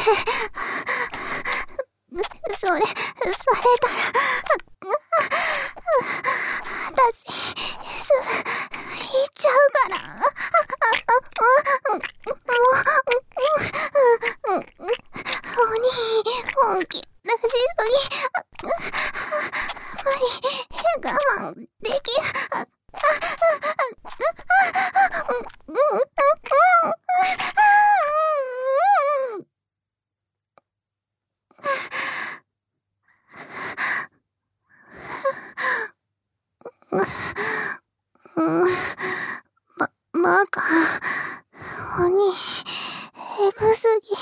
それたら、私、行っちゃうから。お兄、本気出しすぎ。無理、我慢できん。バカ。鬼、エグすぎ。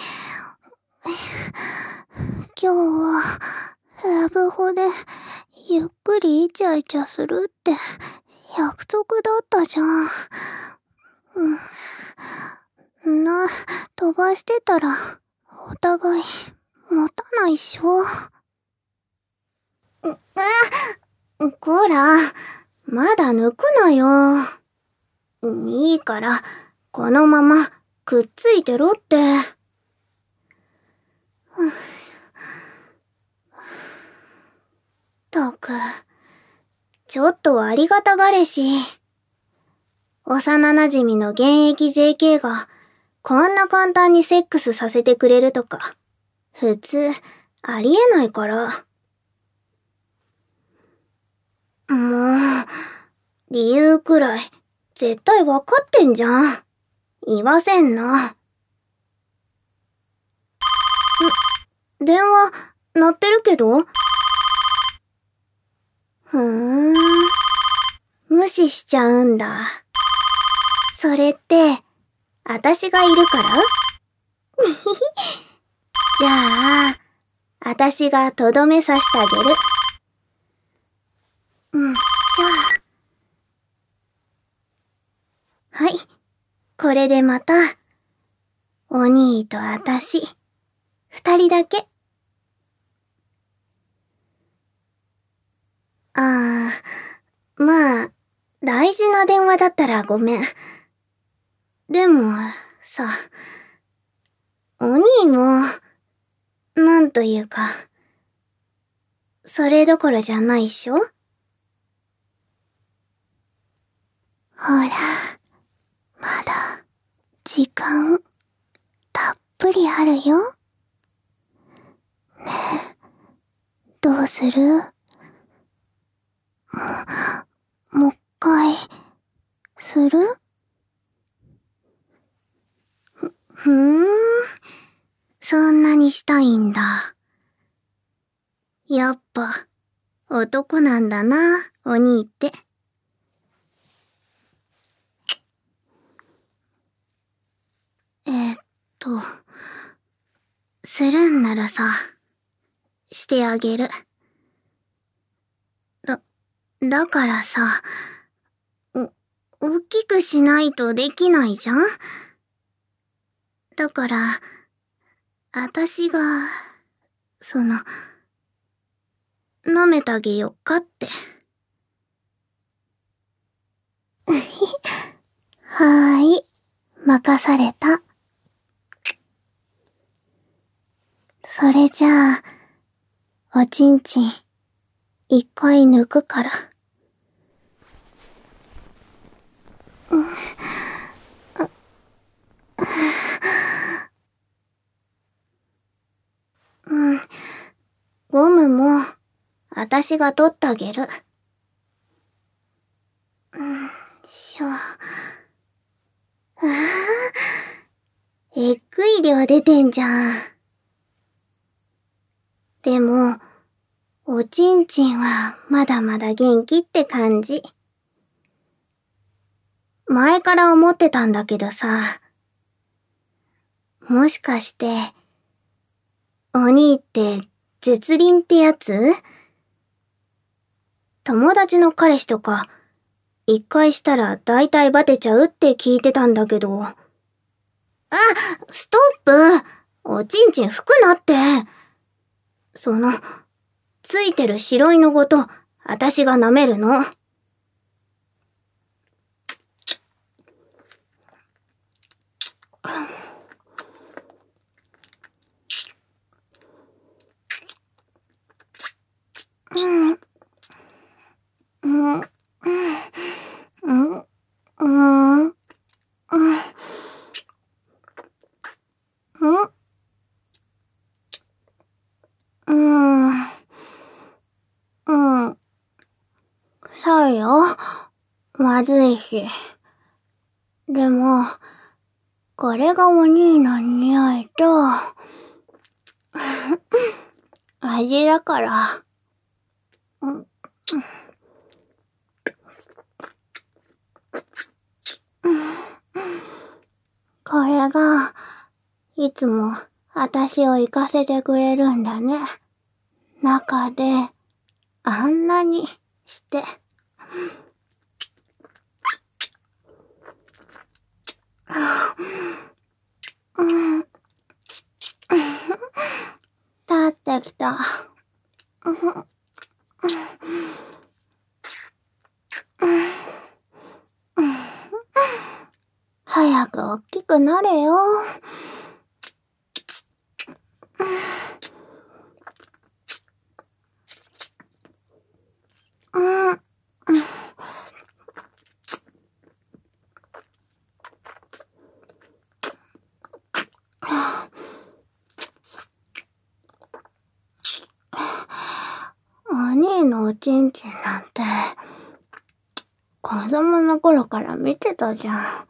今日は、ラブホで、ゆっくりイチャイチャするって、約束だったじゃん。飛ばしてたら、お互い、持たないっしょ。こら、まだ抜くなよ。いいから、このまま、くっついてろって。ったく、ちょっとはありがたがれし。幼馴染の現役 JK が、こんな簡単にセックスさせてくれるとか、普通、ありえないから。もう、理由くらい、絶対わかってんじゃん。言わせんな。電話、鳴ってるけど？無視しちゃうんだ。それって、私がいるからじゃあ、私がとどめさしてあげる。はい。これでまた、お兄と私、二人だけ。まあ、大事な電話だったらごめん。でも、さ、お兄も、なんというか、それどころじゃないっしょ？ほら、まだ、時間、たっぷりあるよ。ねえ、どうする？もう一回、する？そんなにしたいんだ。やっぱ、男なんだな、お兄って。するんならさ、してあげる。だからさ、大きくしないとできないじゃん？だから、あたしが、舐めてあげよっかって。はーい、任された。それじゃあ、おちんちん、一回抜くから。ゴムも、あたしが取ってあげる。えっぐい量出てんじゃん。でも、おちんちんはまだまだ元気って感じ。前から思ってたんだけどさ、もしかして、お兄って絶倫ってやつ？友達の彼氏とか、一回したら大体バテちゃうって聞いてたんだけど。ストップ！おちんちん拭くなって。ついてる白いのごと、あたしが舐めるの。 そうよ。まずいし。でも、これがお兄の匂いと、味だから。これが、いつも私を行かせてくれるんだね。中で、あんなにして。立ってきた。早く大きくなれよ。お兄のおちんちんなんて、子供の頃から見てたじゃん。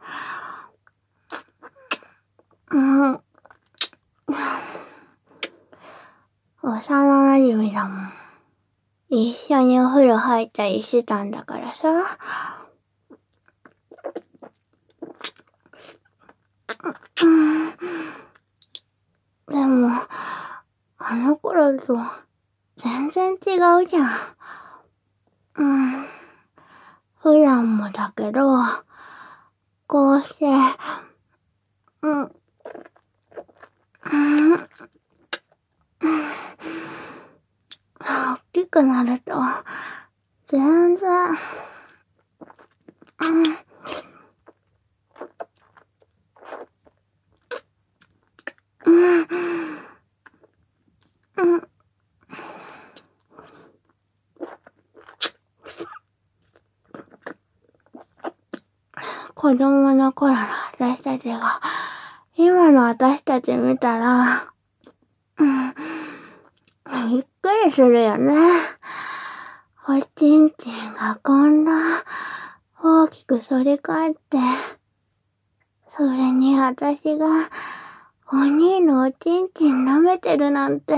幼馴染だもん。一緒にお風呂入ったりしてたんだからさ。でも、あの頃と全然違うじゃん。普段もだけど、こうして、大きくなると、全然、子供の頃の私たちが、今の私たち見たら、びっくりするよね。おちんちんがこんな大きく反り返って、それに私がお兄のおちんちん舐めてるなんて。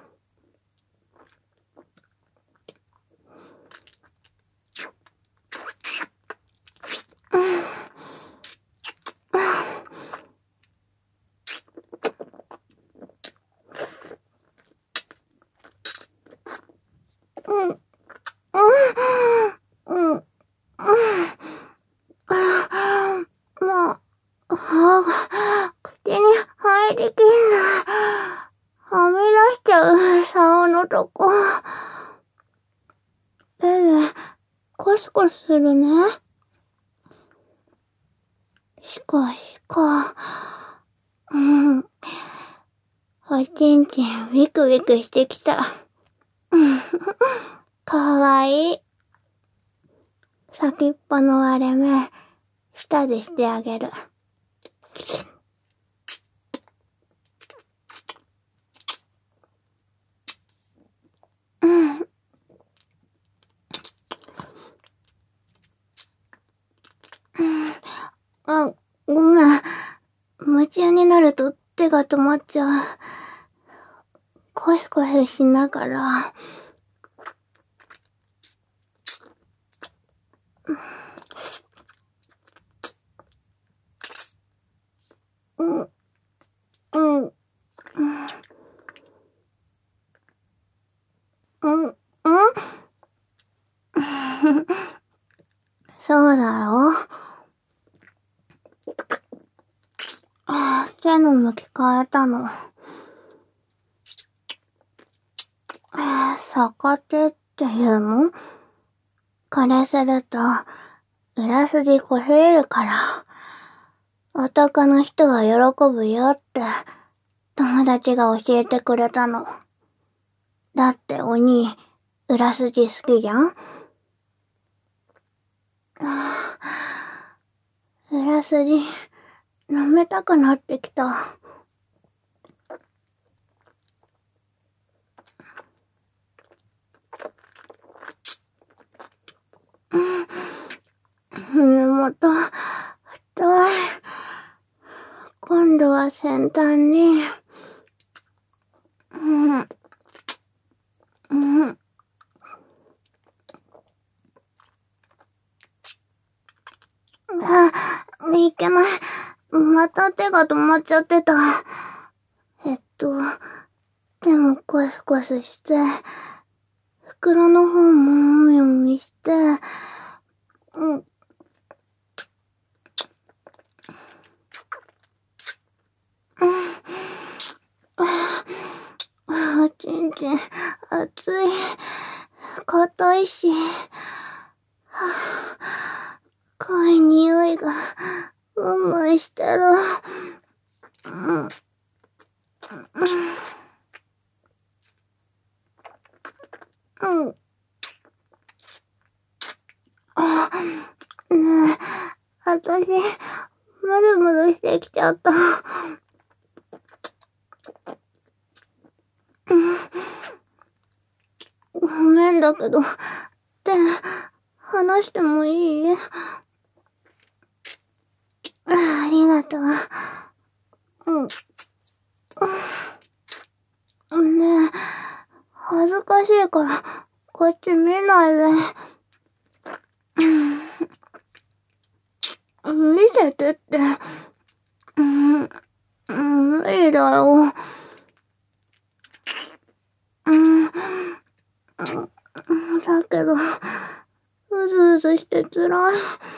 口に入りきんない。はみ出しちゃう、竿のとこ。手で、コスコスするね。しかしか、おちんちんビクビクしてきた。かわいい。先っぽの割れ目、舌でしてあげる。ごめん。夢中になると手が止まっちゃう。コシコシしながら。そうだよ。手の向き変えたの。逆手っていうの？これすると、裏筋こすれるから、男の人は喜ぶよって、友達が教えてくれたの。だってお兄、 裏筋好きじゃん？裏筋、舐めたくなってきた。根元、太い。今度は先端に。いけない。また手が止まっちゃってた。でもコスコスして、袋の方ももみもみして、ちんちん、熱い。硬いし、濃い匂いが、うんむいしてる。ねえ、私、ムズムズしてきちゃった。ごめんだけど、手、離してもいい？ありがとう。ねえ、恥ずかしいから、こっち見ないで。見せてって。無理だよ。だけど、うずうずしてつらい。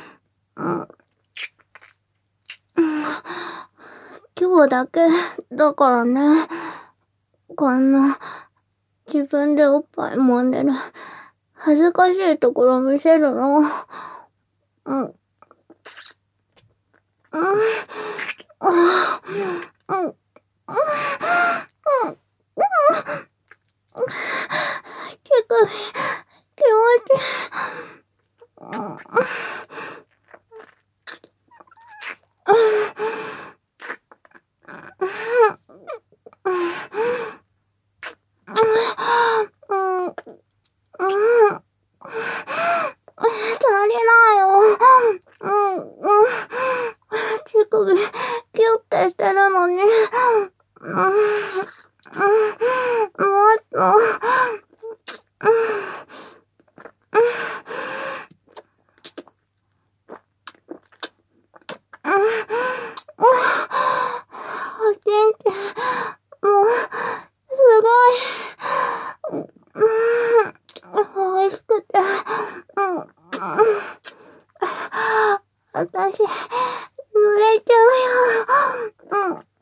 今日だけだからね。こんな、自分でおっぱい揉んでる、恥ずかしいところ見せるの。手首、気持ちい足りないよ。手首、キュッてしてるのに。もっと。おちんちん、もう、すごい。美味しくて。私、濡れちゃうよ。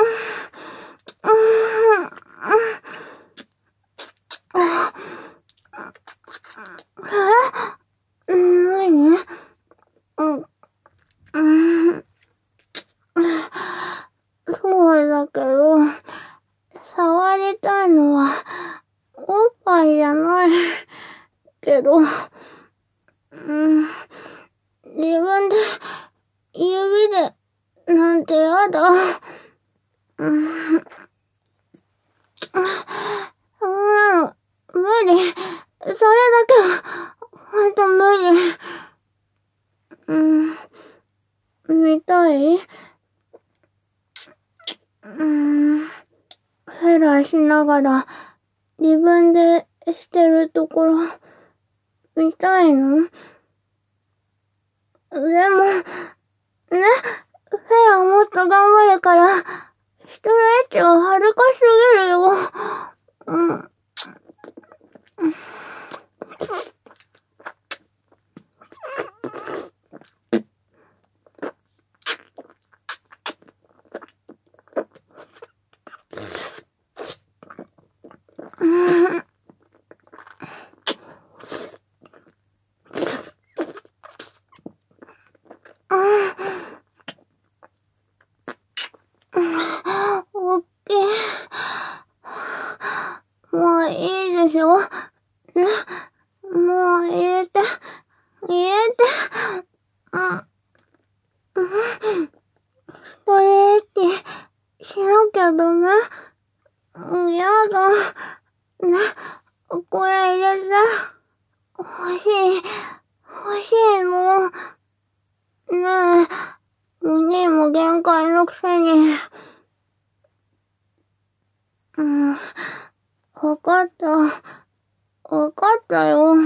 何？そうだけど、触りたいのは、おっぱいじゃないけど、自分で、指で、なんてやだ。そんなの、無理。それだけは、ほんと無理。見たい？フラしながら、自分でしてるところ、見たいの？でも、ね、フェラもっと頑張るから、ストレッチは恥ずかしすぎるよ。おっきい。もういいでしょ？ね、 ゃダメ？やだ。ね、これ入れて。欲しいの。ねえ、お兄も限界のくせに。わかったよ。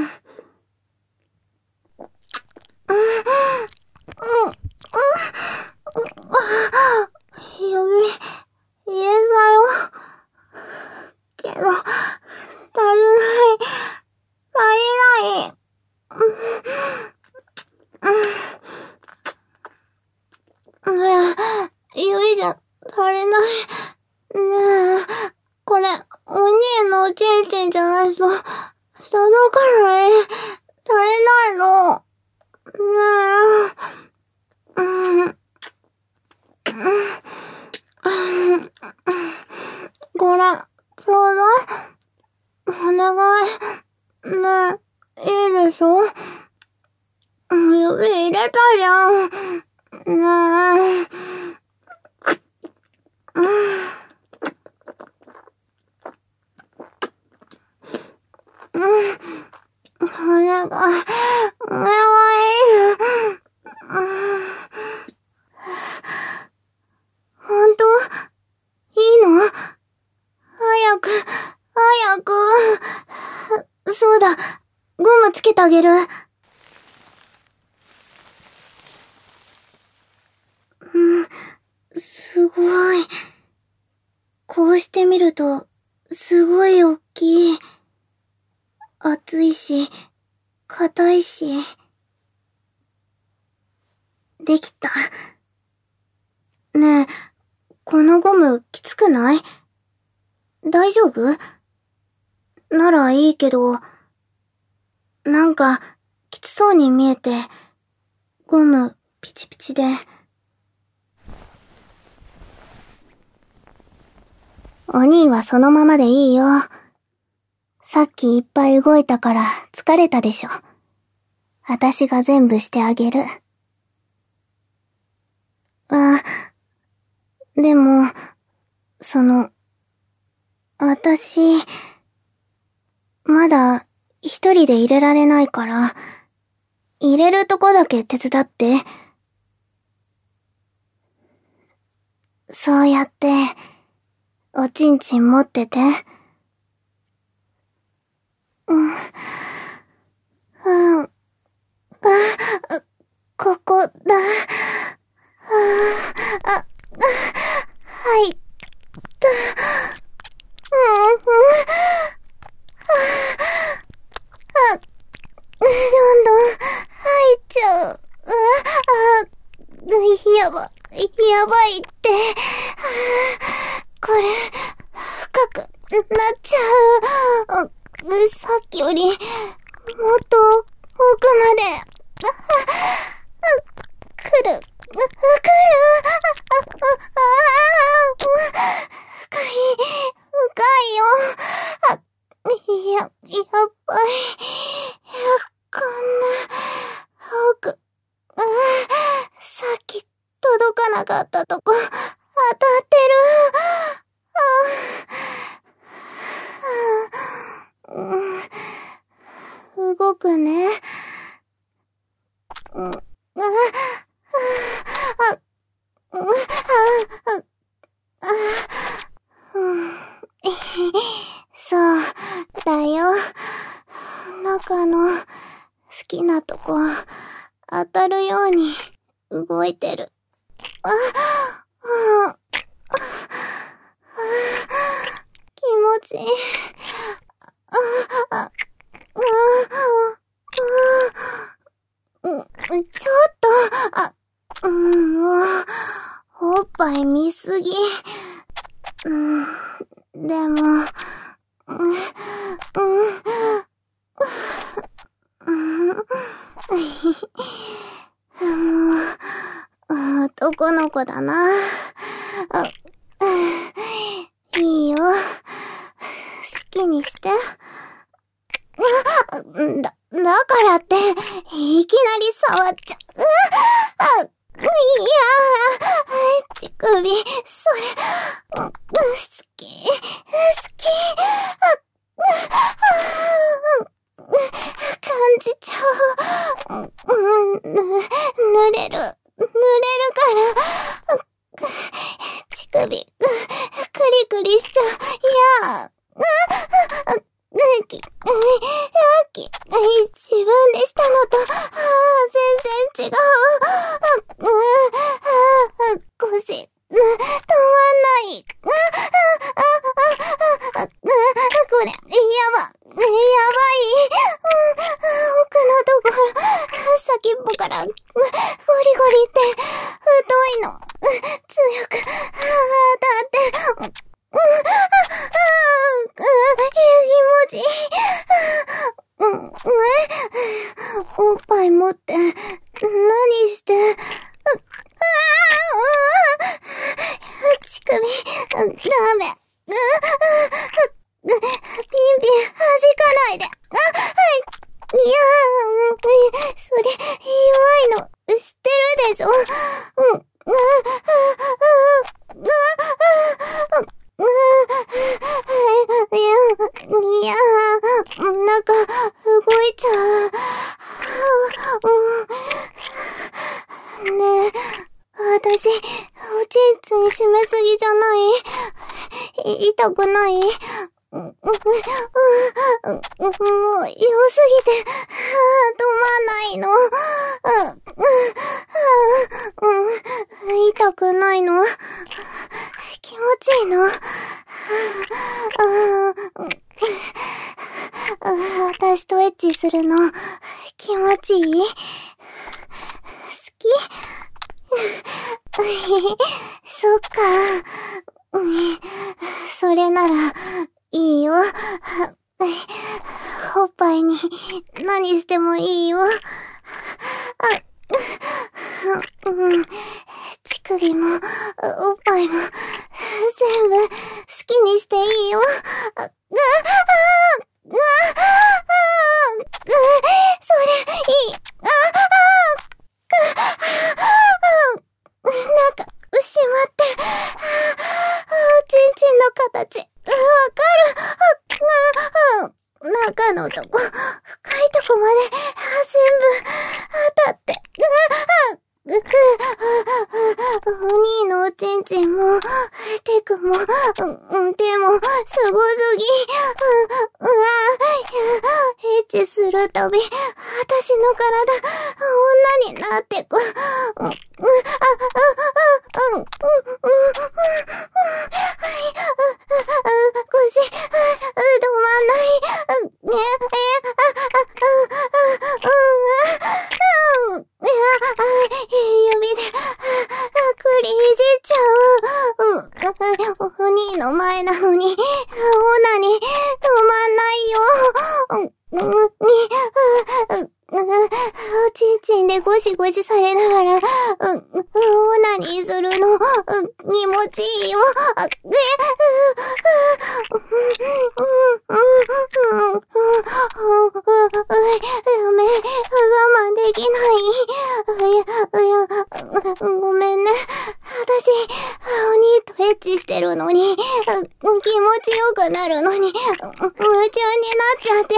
言えだよ。けど、足りない。ゆいじゃ足りない。ねえ、これ、お兄のおちんちんじゃないと、届かない。足りないの。ねえ。これ、ちょうだい。お願い。ねえ、いいでしょ？指入れたじゃん。ねえ。お願い。ほんと？いいの？早く。そうだ、ゴムつけてあげる。すごい。こうしてみると、すごい大きい。厚いし、硬いし。できた。ねえ、このゴムきつくない？大丈夫？ならいいけど、なんかきつそうに見えて、ゴムピチピチで。お兄はそのままでいいよ。さっきいっぱい動いたから疲れたでしょ。私が全部してあげる。でも、私、まだ一人で入れられないから、入れるとこだけ手伝って。そうやって、おちんちん持ってて。ここだ。入った。どんどん入っちゃう。やばいって。これ、深くなっちゃう。さっきより、もっと奥まで。来る。深いよ。やっぱり、こんな、奥。さっき届かなかったとこ、当たってる。動くね。そうだよ。中の好きなとこ当たるように動いてる。気持ちいい。ちょっと、もう、おっぱい見すぎ。でも、男の子だな。いいよ。好きにして。だからって、いきなり触っちゃう。いや、乳首、 それ、好き、好き、感じちゃう。濡れるから、乳首、クリクリしちゃう。いや、自分でしたのと、全然違う。腰、止まんない。これ、やばい。奥のところ、先っぽから、ゴリゴリって、太いの。強く、当たって、気持ちいい。おっぱい持って、何して、乳首、ダメ。ピンピン弾かないで。いやそれ、弱いの、知ってるでしょ。いやなんか、動いちゃう。ねえ、私、おちんつん締めすぎじゃない？痛くない？もう、良すぎて、止まんないの。痛くないの？気持ちいいの？私とエッチするの、気持ちいい？好き？そっか。それなら、いいよ。おっぱいに何してもいいよ。乳首も、おっぱいも、全部好きにしていいよ。それ、いい。なんか、しまって、ちんちんの形、わかる。中のとこ、深いとこまで、全部、当たって、お兄のおちんちんも、テクも、手も、すごすぎ。エッチするたび、私の体、女になってく。腰、止まんない。指で、くりいじっちゃう。お兄の前なのに、オナに止まんないよ。おちんちんでゴシゴシされながら、オナにするの、気持ちいいよ。ダメ、我慢できない。ごめんね。私、お兄とエッチしてるのに、気持ちよくなるのに、夢中になっちゃって、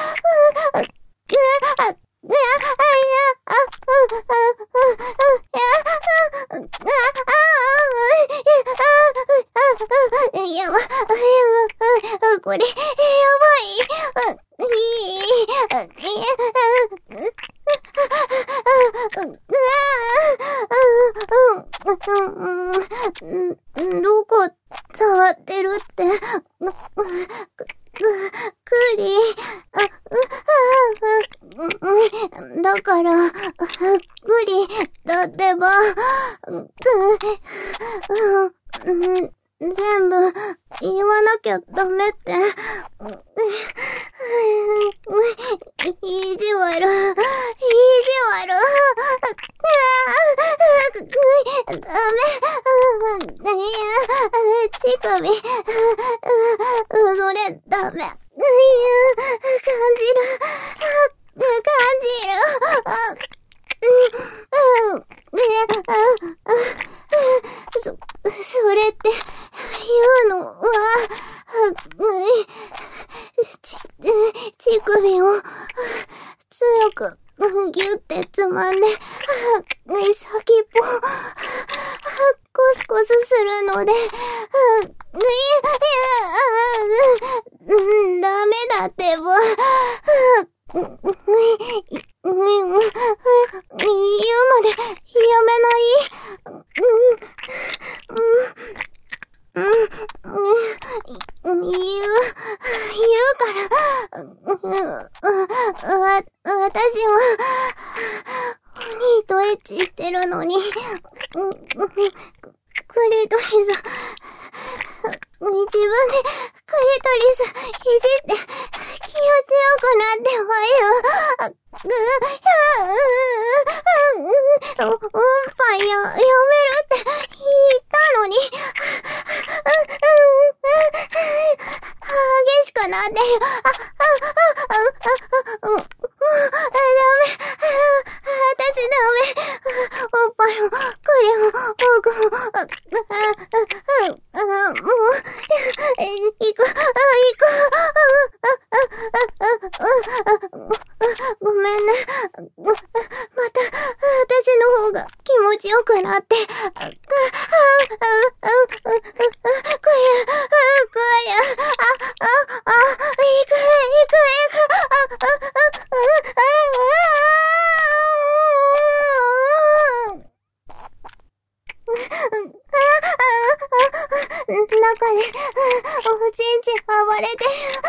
これ、やばい。どこ触ってるって。くり。だから、くりだってば。全部言わなきゃダメって。意地悪。ダメ。乳首。それダメ。感じる。それって言うのは、乳首を強くギュってつまんで、先っぽコスコスするので、ダメだってば。言うまでやめない？言うから、私は、お兄とエッチしてるのに、クリトリス、自分でクリトリスいじって気持ちよくなってわよ。おっぱいやめるって言ったのに、激しくなってる。ダメ。私ダメ。おっぱいも、クリも、僕も、もう、行く。ごめんね。また、私の方が気持ちよくなって。中で、おちんちん暴れて、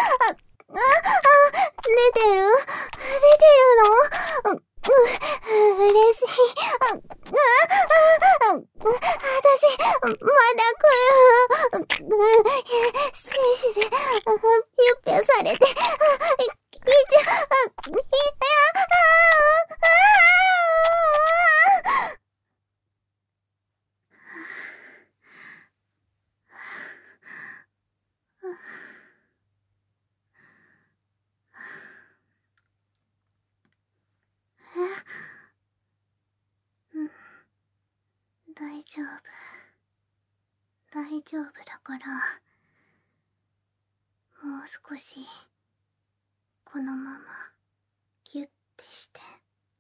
出てるの？嬉しい。私、まだ来る。精子で、ピュッピュされて、大丈夫だから、もう少し、このまま、ギュッてして。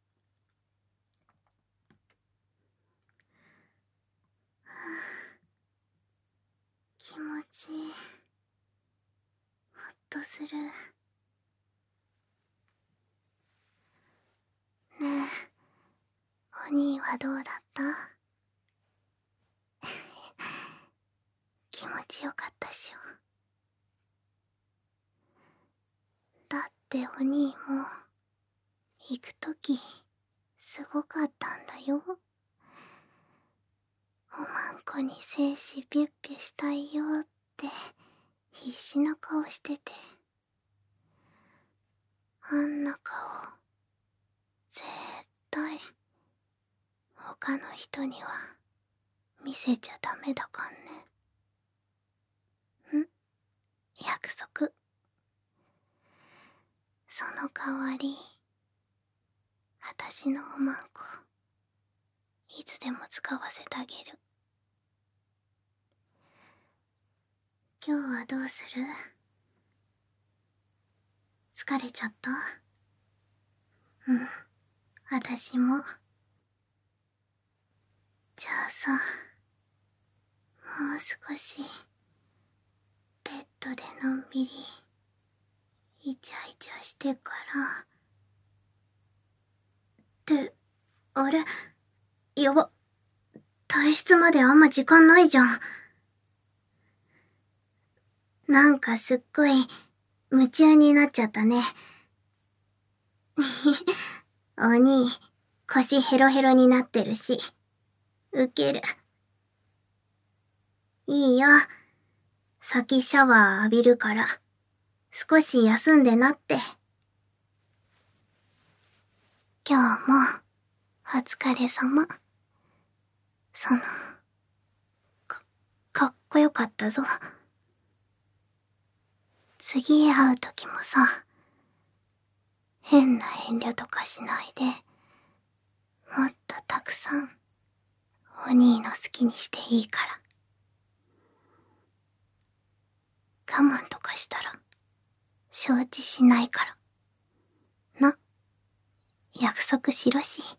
気持ちいい。ほっとする。ねえ、お兄はどうだった？気持ちよかったっしょ。だってお兄も、行くとき、すごかったんだよ。おまんこに精子ピュッピュしたいよって、必死な顔してて。あんな顔、絶対、他の人には、見せちゃダメだかんね。約束。その代わり、私のおまんこ、いつでも使わせてあげる。今日はどうする？疲れちゃった？私も。じゃあさ、もう少し、ベッドでのんびり、イチャイチャしてから。って、あれ？やば。退室まであんま時間ないじゃん。なんかすっごい、夢中になっちゃったね。お兄、腰ヘロヘロになってるし。ウケる。いいよ。先シャワー浴びるから、少し休んでなって。今日も、お疲れ様。かっこよかったぞ。次会う時もさ、変な遠慮とかしないで、もっとたくさん、お兄の好きにしていいから。 慢とかしたら、承知しないから。な、約束しろし。